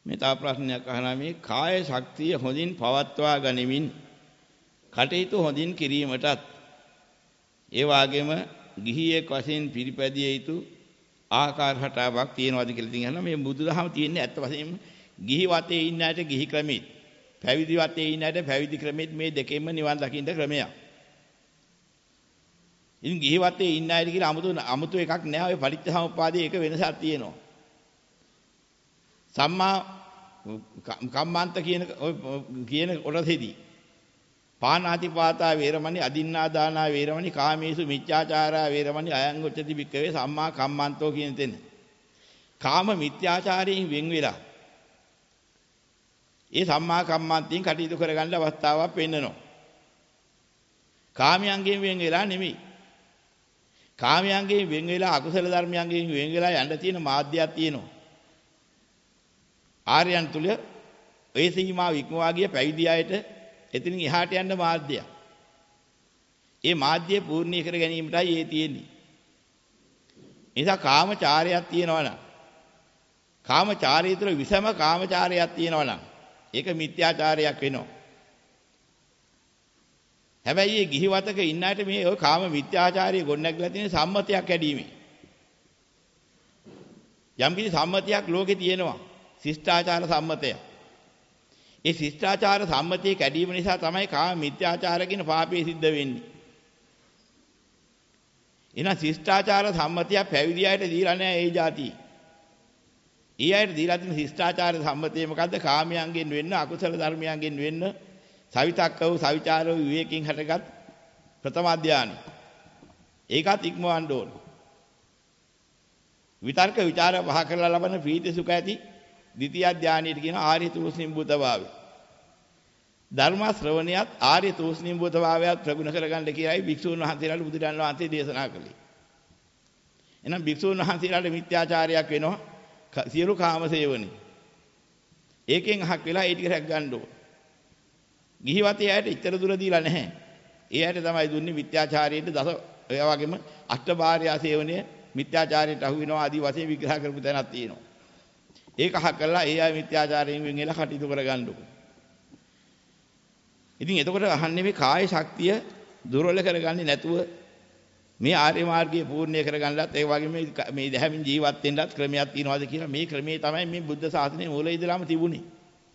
මේ තව ප්‍රශ්නයක් අහනවා මේ කාය ශක්තිය හොඳින් පවත්වා ගනිමින් කටයුතු හොඳින් කිරීමටත් ඒ වගේම ගිහියෙක් වශයෙන් පිළිපැදිය යුතු ආකාර හටාවක් තියෙනවාද කියලා ඉතින් අහනවා මේ බුදුදහම තියෙන්නේ ඇත්ත වශයෙන්ම ගිහි වතේ ඉන්න අයට ගිහි ක්‍රමෙත් පැවිදි වතේ ඉන්න අයට පැවිදි ක්‍රමෙත් මේ දෙකෙන්ම නිවන් දකින්න ක්‍රමයක්. ඉතින් ගිහි වතේ ඉන්න අයට කියලා අමුතු එකක් නෑ ඔය පටිච්චසමුප්පාදයේ එක වෙනසක් තියෙනවා. සම්මා කම්මන්ත කියන කොටසෙදී පාණාතිපාතා වේරමණී අදින්නා දානා වේරමණී කාමේසු මිච්ඡාචාරා වේරමණී අයං උච්චති භික්ඛවේ සම්මා කම්මන්තෝ කියන තැන කාම මිත්‍යාචාරයෙන් වෙන් වෙලා ඒ සම්මා කම්මන්තයෙන් කටයුතු කරගන්න අවස්ථාවක් වෙන්නනවා. කාමයන්ගෙන් වෙන් වෙලා නෙමෙයි. කාමයන්ගෙන් වෙන් වෙලා අකුසල ධර්මයන්ගෙන් වෙන් වෙලා යන්න තියෙන මාධ්‍යයක් තියෙනවා. ආර්යයන් තුල ඒ සීමාව ඉක්මවා ගිය පැවිදි අයට එතනින් එහාට යන්න මාධ්‍යයක්. ඒ මාධ්‍යය පූර්ණී කර ගැනීමටයි ඒ තියෙන්නේ. නිසා කාමචාරයක් තියෙනවා නම් කාමචාරය තුළ විසම කාමචාරයක් තියෙනවා නම් ඒක මිත්‍යාචාරයක් වෙනවා. හැබැයි මේ ගිහිවතක ඉන්න අයට මේ ඔය කාම මිත්‍යාචාරය ගොඩනැගලා තියෙන සම්මතයක් ඇදීමේ. යම්කිසි සම්මතයක් ලෝකේ තියෙනවා. ශිෂ්ටාචාර සම්මතය. ඒ ශිෂ්ටාචාර සම්මතයේ කැඩීම නිසා තමයි කාම මිත්‍යාචාර කියන පාපය සිද්ධ වෙන්නේ. එහෙනම් ශිෂ්ටාචාර සම්මතය පැවිදි අයට දීලා නැහැ ඒ જાති. ඒ අයට දීලා තියෙන ශිෂ්ටාචාර සම්මතය මොකද්ද? කාමයන්ගෙන් වෙන්න, අකුසල ධර්මයන්ගෙන් වෙන්න, සවිතක්කව, සවිචාරව විවේකයෙන් හටගත් ප්‍රථම අධ්‍යානෙ. ඒකත් ඉක්මවන්න ඕන. විතර්ක ਵਿਚාර පහ කරලා ලබන ප්‍රීති සුඛ ඇති ද්විතිය ධානයට කියන ආර්ය තූෂ්ණිම්භූත භාවය. ධර්ම ශ්‍රවණියත් ආර්ය තූෂ්ණිම්භූත භාවයත් ප්‍රගුණ කරගන්න කියලායි භික්ෂුන් වහන්සේලාට බුදුරජාණන් වහන්සේ දේශනා කළේ. එහෙනම් භික්ෂුන් වහන්සේලාට මිත්‍යාචාරයක් වෙනවා සියලු කාම සේවනි. ඒකෙන් අහක් වෙලා ඒ ටික රැක් ගන්න ඕන. ගිහිවතේ අයට ඉතර දුර දීලා නැහැ. ඒ අයට තමයි දුන්නේ මිත්‍යාචාරයේද දස ඔය වගේම අෂ්ටභාර්යා සේවනය මිත්‍යාචාරයට අහු වෙනවා ආදී වශයෙන් විග්‍රහ කරපු තැනක් තියෙනවා. ඒක අහ කළා ඒ අය මිත්‍යාචාරයෙන් වෙන් වෙලා කටයුතු කරගන්නකො. ඉතින් එතකොට අහන්නේ මේ කාය ශක්තිය දුර්වල කරගන්නේ නැතුව මේ ආර්ය මාර්ගයේ පූර්ණ්‍ය කරගන්නත් ඒ වගේම මේ දැහැමින් ජීවත් වෙන්නත් ක්‍රමයක් තියනවාද කියලා මේ ක්‍රමයේ තමයි මේ බුද්ධ ශාසනයේ මූලයේ ඉඳලාම තිබුණේ.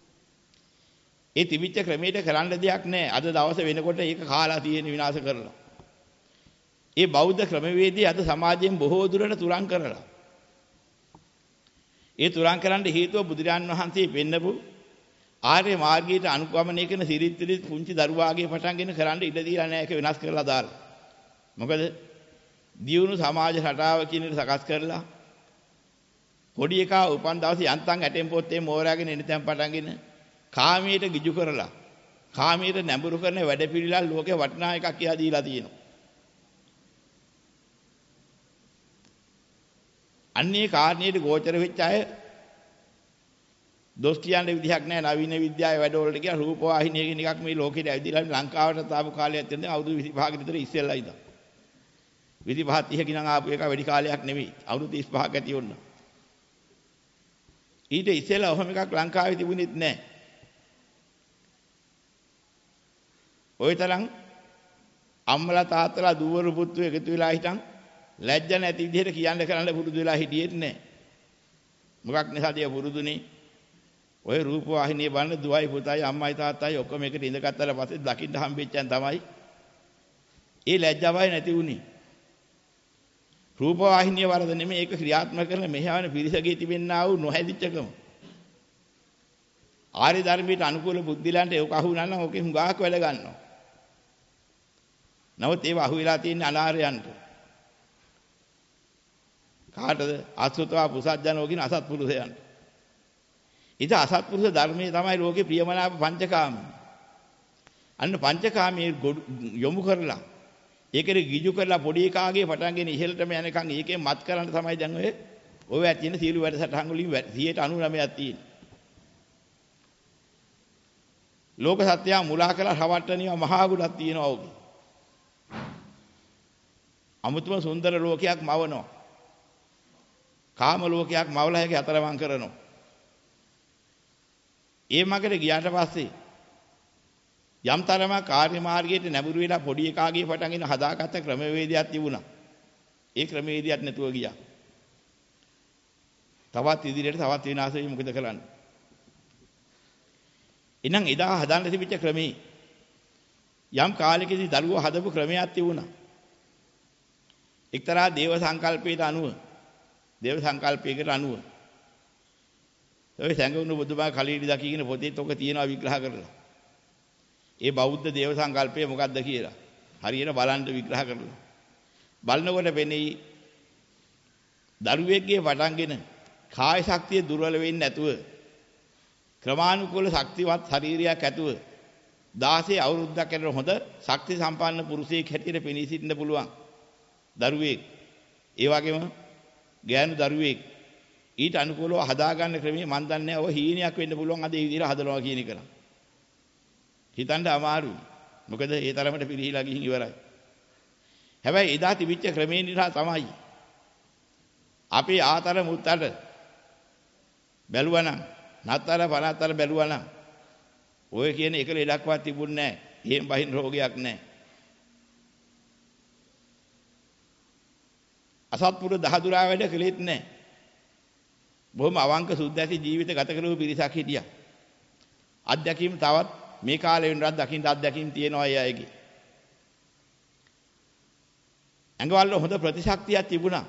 ඒ තිබිච්ච ක්‍රමයට කරන්න දෙයක් නැහැ. අද දවසේ වෙනකොට ඒක කාලා තියෙන විනාශ කරලා. ඒ බෞද්ධ ක්‍රමවේදී අද සමාජයෙන් බොහෝ දුරට තුරන් කරලා. ඒ තුරන් කරන්න හේතුව බුදුරජාන් වහන්සේ පෙන්නපු ආර්ය මාර්ගයට අනුගමනය කරන සිරිත් පුංචි දරුවාගේ පටන්ගෙන කරන්න ඉඩ දීලා නැහැ. ඒක වෙනස් කරලා දාලා. මොකද දියුණු සමාජ රටාව කියන එක සකස් කරලා පොඩි එකා උපන් දවසේ යන්තම් ඇටෙන් පොත්තේ මෝරාගෙන එන තැන් පටන්ගෙන කාමයට ගිජු කරලා කාමයට නැඹුරු කරන වැඩපිළිවෙල ලෝකේ වටිනා එකක් කියලා දීලා තියෙනවා. අන්නේ කාරණේට ගෝචර වෙච්ච අය දොස් කියන්න විදිහක් නැහැ. නවීන විද්‍යාවේ වැඩවලට කියන රූපවාහිනිය කියන එකක් මේ ලෝකෙට ඇවිදලා ලංකාවට තාපු කාලයක් තියෙනවා. අවුරුදු 25ක විතර ඉස්සෙල්ලා ඉඳන් 25 30 කිනම් ආපු එක වැඩි කාලයක් නෙවෙයි. අවුරුදු 35ක් ඇති වුණා. ඊට ඉස්සෙල්ලා ඔහොම එකක් ලංකාවේ තිබුණෙත් නැහැ. ওই තරම් අම්මලා තාත්තලා දුවරු පුතු එකතු වෙලා හිටන් ලැජ්ජ නැති විදිහට කියන්න කරන්න පුරුදු වෙලා හිටියෙත් නැහැ. මොකක් නිසාද ඒ පුරුදුනේ? ඔය රූප වාහිනිය බලන දුවයි පුතයි අම්මයි තාත්තයි ඔක්කොම එකට ඉඳගත්තාට පස්සේ දකින්න හම්බෙච්චන් තමයි ඒ ලැජ්ජාවයි නැති වුනේ. රූප වාහිනිය වරද නෙමෙයි ඒක ක්‍රියාත්මක කරන මෙහාවන පිරිසගේ තිබෙන්නා වූ නොහැදිච්චකම. ආර්ය ධර්මයට අනුකූල බුද්ධිලන්ට ඒක අහු වුණා නම් ඕකේ හුඟාක් වැඩ ගන්නවා. නමුත් ඒව අහු වෙලා තියෙන අනාර්යයන්ට. කාටද? අසුතවා පුසජ්ජනෝ කියන අසත්පුරුෂයන්ට. ඉත අසත්පුරුෂ ධර්මයේ තමයි ලෝකේ ප්‍රියමනාප පංචකාම. අන්න පංචකාමයේ යොමු කරලා ඒකේ ගිජු කරලා පොඩි එකාගේ පටන්ගෙන ඉහෙලටම යනකම් ඒකේ මත් කරන්න තමයි දැන් ඔය ඇතින සීළු වැඩසටහන් වලින් 99ක් තියෙන්නේ. ලෝක සත්‍යය මුලා කරලා රවට්ටනියව මහා ගුණක් තියෙනවා ඔගේ. අමුතුම සුන්දර ලෝකයක් මවනවා. කාම ලෝකයක් මවලා හැකි අතරමං කරනවා. ඒ මගට ගියාට පස්සේ යම් තරමක් කාර්ය මාර්ගයට නැඹුරු වෙලා පොඩි එකාගේ පටන්ගෙන හදාගත්ත ක්‍රමවේදයක් තිබුණා. ඒ ක්‍රමවේදයක් නැතුව ගියා. තවත් ඉදිරියට තවත් විනාශ වෙයි මොකද කරන්නේ? එහෙනම් එදා හදාන්න තිබිච්ච ක්‍රමේ යම් කාලෙකදී දරුවෝ හදපු ක්‍රමයක් තිබුණා. එක්තරා දේව සංකල්පයකට අනුව ඔය සංගුණ බුදුමා කලීඩි දකින්න පොතේත් ඔක තියෙනවා විග්‍රහ කරලා. ඒ බෞද්ධ දේව සංකල්පය මොකක්ද කියලා හරියට බලන්න විග්‍රහ කරලා. බලනකොට වෙන්නේ දරුවෙක්ගේ පටන්ගෙන කාය ශක්තිය දුර්වල වෙන්නේ නැතුව ක්‍රමානුකූල ශක්තිවත් ශරීරයක් ඇතුව 16 අවුරුද්දක් යනකොට හොඳ ශක්ති සම්පන්න පුරුෂයෙක් හැටියට පෙනී සිටින්න පුළුවන් දරුවෙක්. ඒ වගේම ගෑනු දරුවෙක් ඊට අනුකූලව හදාගන්න ක්‍රමයේ මන් දන්නේ ඔය හීනයක් වෙන්න පුළුවන් අද ඒ විදිහට හදනවා කියන එක. හිතන්න අමාරුයි. මොකද ඒ තරමට පිළිහිලා ගිහින් ඉවරයි. හැබැයි එදා තිබිච්ච ක්‍රමේ නිසා තමයි අපේ ආතර මුත්තට බැලුවනම් නත්තර පනත්තර බැලුවනම් ඔය කියන එක ලෙඩක්වත් තිබුණේ නැහැ. එහෙම බහින් රෝගයක් නැහැ. අසත්පුර දහදුරා වැඩ කළෙත් නැහැ. බොහොම අවංක සුද්ධ ඇති ජීවිත ගත කරපු පිරිසක් හිටියා. අත්දැකීම් තවත් මේ කාලේ වෙනවත් දකින්න අත්දැකීම් තියෙනවා අය අයගේ. ඇඟවල හොඳ ප්‍රතිශක්තියක් තිබුණා.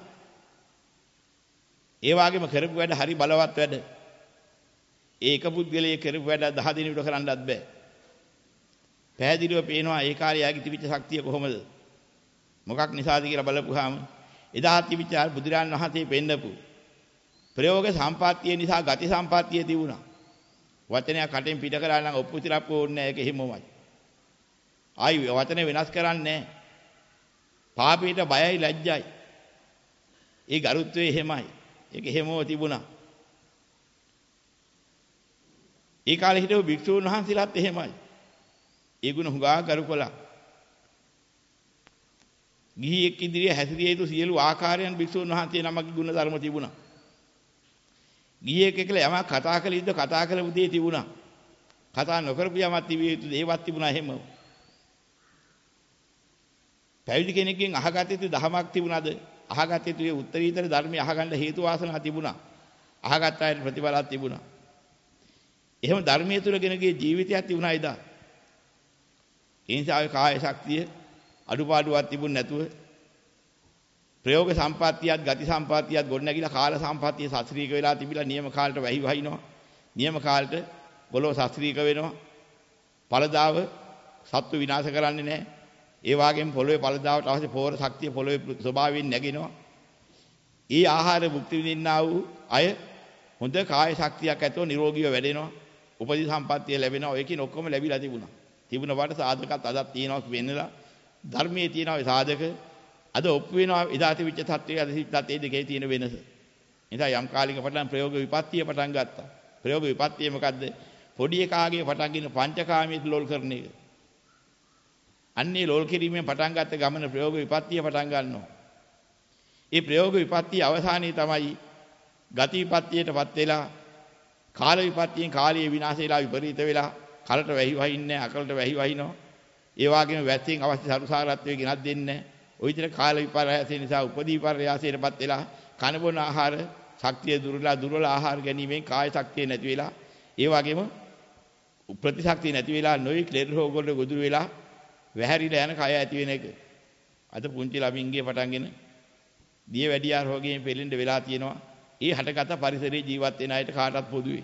ඒ වගේම කරපු වැඩ හරි බලවත් වැඩ. ඒක පුද්ගලයේ කරපු වැඩ 10 දිනෙකට කරන්නත් බෑ. පැහැදිලිව පේනවා ඒ කාලේ යාගේ තිබිච්ච ශක්තිය කොහොමද? මොකක් නිසාද කියලා බලපුවාම එදා තිබිච්ච බුදුරන් වහන්සේ පෙන්නපු ප්‍රයෝග සම්පත්තිය නිසා ගති සම්පත්තිය තිබුණා. වචනයක් කටෙන් පිට කරලා නම් ඔප්පු තිරප්පු ඕනේ නැහැ. ඒක එහෙමමයි. ආයි වචනේ වෙනස් කරන්නේ නැහැ. පාපීට බයයි ලැජ්ජයි. ඒ ගරුත්වය එහෙමයි. ඒක එහෙමම තිබුණා. ඒ කාලේ හිටපු භික්ෂුන් වහන්සේලාත් එහෙමයි. ඒ ගුණ හුඟා කරුකලා. ගිහියෙක් ඉදිරියේ හැසිරිය යුතු සියලු ආකාරයන් භික්ෂුන් වහන්සේ නමකගේ ගුණ ධර්ම තිබුණා. ගිහියෙක් එක්කලා යමක් කතා කළ යුතු කතා කරපු දේ තිබුණා. කතා නොකරපු යමක් තිබිය යුතු දේවත් තිබුණා එහෙම. පැවිදි කෙනෙක්ගෙන් අහගත යුතු දහමක් තිබුණාද? අහගත යුතු ඒ උත්තරීතර ධර්මය අහගන්න හේතු වාසනා තිබුණා. අහගත් අයට ප්‍රතිඵලයක් තිබුණා. එහෙම ධර්මයේ තුල ගෙනගේ ජීවිතයක් තිබුණා එදා. ඒ නිසා ඒ කාය ශක්තිය අඩුපාඩුවක් තිබුණ නැතුව ප්‍රයෝග සම්පත්තියත් ගති සම්පත්තියත් ගොඩනැගිලා කාල සම්පත්තිය සස්ත්‍රීක වෙලා තිබිලා නියම කාලයට වැහි වහිනවා. නියම කාලයට පොළොව සස්ත්‍රීක වෙනවා. පළදාව සත්තු විනාශ කරන්නේ නැහැ. ඒ වගේම පොළොවේ පළදාවට අවශ්‍ය පෝර ශක්තිය පොළොවේ ස්වභාවයෙන් නැගිනවා. ඊ ආහාර භුක්ති විඳින්නා වූ අය හොඳ කාය ශක්තියක් ඇතුව නිරෝගීව වැඩෙනවා. උපදී සම්පත්තිය ලැබෙනවා. ඒකින් ඔක්කොම ලැබිලා තිබුණා. තිබුණ වට සාධකත් අදත් තියෙනවා වෙන්නලා ධර්මයේ තියෙනවා සාධක. අද ඔප්පු වෙනවා එදා තිබිච්ච තත්ත්වය අද තිබිච්ච තත්ත්වයේ දෙකේ තියෙන වෙනස. නිසා යම් කාලික පටන් ප්‍රයෝග විපත්තිය පටන් ගත්තා. ප්‍රයෝග විපත්තිය මොකද්ද? පොඩි එකාගේ පටන්ගෙන පංචකාමයේ ලෝල් කරන එක. අන්නේ ලෝල් කිරීමෙන් පටන් ගත්ත ගමන ප්‍රයෝග විපත්තිය පටන් ගන්නවා. ඒ ප්‍රයෝග විපත්තිය අවසානයේ තමයි ගති විපත්තියටපත් වෙලා කාල විපත්තියෙන් කාලයේ විනාශ වෙලා විපරීත වෙලා කලට වැහි වහින්නේ අකලට වැහි වහිනවා. ඒ වගේම වැස්සෙන් අවශ්‍ය සරුසාරත්වයේ ගෙනත් දෙන්නේ නැහැ. ওই විතර කාල විපර්යාසය නිසා උපදී විපර්යාසයටපත් වෙලා කන බොන ආහාර ශක්තිය දුර්වල ආහාර ගැනීමෙන් කාය ශක්තිය නැති වෙලා ඒ වගේම ප්‍රතිශක්තිය නැති වෙලා නොයෙක් ලෙඩ රෝග වලට ගොදුරු වෙලා වැහැරිලා යන කය ඇති වෙන එක. අද පුංචි ළමින්ගේ පටන්ගෙන දිය වැඩියා රෝගයෙන් පෙළෙන්න වෙලා තියෙනවා. ඒ හටගත පරිසරයේ ජීවත් වෙන අයට කාටවත් පොදුවේ.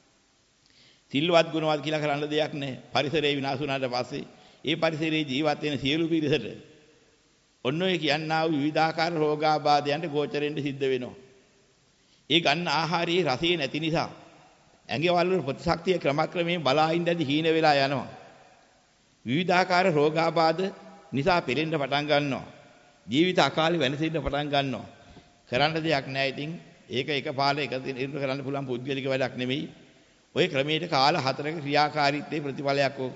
සිල්වත් ගුණවත් කියලා කරන්න දෙයක් නැහැ. පරිසරය විනාශ වුණාට පස්සේ ඒ පරිසරයේ ජීවත් වෙන සියලු පිරිසට ඔන්න ඔය කියන්නා වූ විවිධාකාර රෝගාබාධයන්ට ගෝචරෙන්න සිද්ධ වෙනවා. ඒ ගන්න ආහාරයේ රසය නැති නිසා ඇඟවල වල ප්‍රතිශක්තිය ක්‍රමක්‍රමයෙන් බලාින්න ඇති හීන වෙලා යනවා. විවිධාකාර රෝගාබාධ නිසා පෙළෙන්න පටන් ගන්නවා. ජීවිත අකාලේ වෙනසෙන්න පටන් ගන්නවා. කරන්න දෙයක් නැහැ. ඉතින් ඒක එකපාරට එක දිනකට කරන්න පුළුවන් පුද්ගලික වැඩක් නෙමෙයි. ওই ක්‍රමයට කාල 4ක ක්‍රියාකාරීත්වයේ ප්‍රතිඵලයක් ඕක.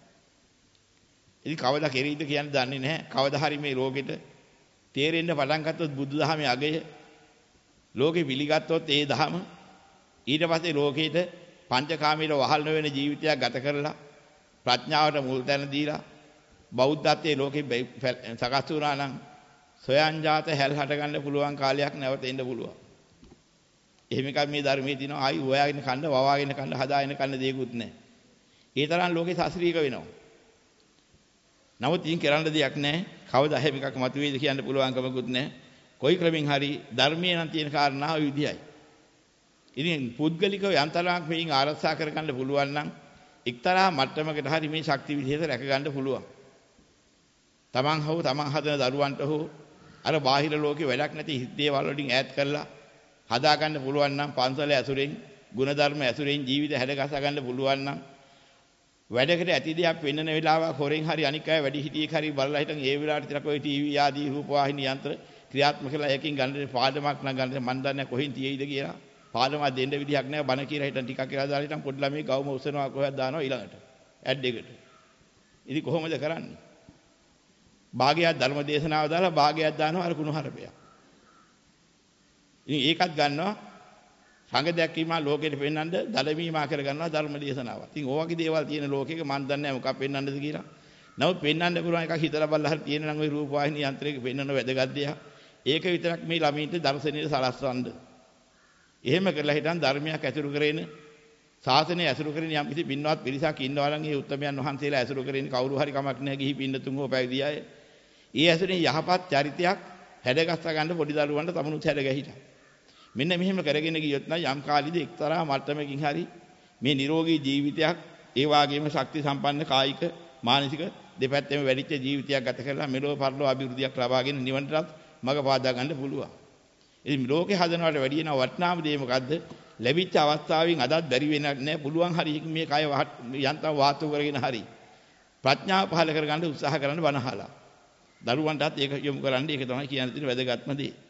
ඉතින් කවදා කෙරෙයිද කියන්න දන්නේ නැහැ. කවදා හරි මේ රෝගෙට තේරෙන්න පටන් ගත්තොත් බුදුදහමේ අගය ලෝකෙ පිළිගත්තොත් ඒ දහම ඊට පස්සේ ලෝකෙට පංචකාමීල වහල් නොවන ජීවිතයක් ගත කරලා ප්‍රඥාවට මුල් තැන දීලා බෞද්ධත්වයේ ලෝකෙ සකස් වුණා නම් සොයන්ජාත හැල් හට ගන්න පුළුවන් කාලයක් නැවත එන්න පුළුවන්. එහෙම එකක් මේ ධර්මයේ තියෙනවා. ආයි හොයාගෙන කන්න, වවාගෙන කන්න, හදාගෙන කන්න දෙයක්වත් නැහැ. ඒ තරම් ලෝකේ සාස්ත්‍රීක වෙනවා. නමුත් ඉන් කරන්න දෙයක් නැහැ. කවදා හැම එකක් මතුවේද කියන්න පුළුවන් කමකුත් නැහැ. කොයි ක්‍රමෙන් හරි ධර්මයේ නම් තියෙන කාරණාව විදියයි. ඉතින් පුද්ගලිකව යන්තරාක් මේන් ආරක්ෂා කරගන්න පුළුවන් නම් එක්තරා මට්ටමකට හරි මේ ශක්ති විදිහට රැක ගන්න පුළුවන්. තමන් හෝ තමන් හදන දරුවන්ට හෝ අර බාහිර ලෝකේ වැඩක් නැති හිතේවල් වලින් ඈත් කරලා හදා ගන්න පුළුවන් නම් පන්සල ඇසුරෙන්, ගුණධර්ම ඇසුරෙන් ජීවිත හැඩගස්ස ගන්න පුළුවන් නම් වැඩකට ඇති දෙයක් වෙන්නන වෙලාවක හොරෙන් හරි අනික් අය වැඩි හිටියෙක් හරි බලලා හිටන් ඒ වෙලාවට විතරක් ඔය ටීවී ආදී රූපවාහිනී යන්ත්‍ර ක්‍රියාත්මක කරලා එකකින් ගන්න පාඩමක් නම් ගන්න මන් දන්නේ කොහෙන් තියෙයිද කියලා. පාඩමක් දෙන්න විදිහක් නැහැ. බණ කියලා හිටන් ටිකක් කියලා දාලා හිටන් පොඩි ළමයි ගවම උස්සනවා කොහෙද දානවා ඊළඟට ඇඩ් එකට. ඉතින් කොහොමද කරන්නේ? භාගයක් ධර්ම දේශනාව දාලා භාගයක් දානවා අර කුණු හරපයක්. ඉතින් ඒකත් ගන්නවා සංඝ දැක්වීම ලෝකෙට පෙන්වන්න දලමීමා කර ගන්නවා ධර්ම දේශනාව. ඉතින් ඕ වගේ දේවල් තියෙන ලෝකෙක මන් දන්නේ නැහැ මොකක් පෙන්වන්නද කියලා. නමුත් පෙන්වන්න පුළුවන් එකක් හිතලා බලලා හරි තියෙන නම් ওই රූප වාහිනී යන්ත්‍රයක පෙන්වන වැදගත් දෙයක්. ඒක විතරක් මේ ළමයින්ට දර්ශනීය සලස්වන්න. එහෙම කරලා හිටන් ධර්මයක් ඇසුරු කරගෙන ශාසනය ඇසුරු කරගෙන යම් කිසි පින්වත් පිරිසක් ඉන්නවා නම් ඒ උත්තමයන් වහන්සේලා ඇසුරු කරගෙන කවුරු හරි කමක් නැහැ ගිහි පින්නතුන් හෝ පැවිදි අය. ඒ ඇසුරෙන් යහපත් චරිතයක් හැඩගස්ස ගන්න පොඩි දරුවන්ට තමනුත් හැඩ ගැහිලා. මෙන්න මෙහෙම කරගෙන ගියොත් නම් යම් කාලෙදී එක්තරා මට්ටමකින් හරි මේ නිරෝගී ජීවිතයක් ඒ වාගේම ශක්ති සම්පන්න කායික මානසික දෙපැත්තෙම වැඩිච්ච ජීවිතයක් ගත කරලා මෙලොව පරලොව අභිවෘද්ධියක් ලබාගෙන නිවනටත් මඟ පාදා ගන්න පුළුවන්. ඉතින් ලෝකේ හදනවට වැඩිය න වටිනාම දේ මොකද්ද? ලැබිච්ච අවස්ථාවෙන් අදත් බැරි වෙන්නේ නැහැ. පුළුවන් හරි මේ කය යන්තම් වාතු කරගෙන හරි ප්‍රඥාව පහල කරගන්න උත්සාහ කරන්න බනහලා. දරුවන්ටත් ඒක යොමු කරන්න ඒක තමයි කියන්න තියෙන වැදගත්ම දේ.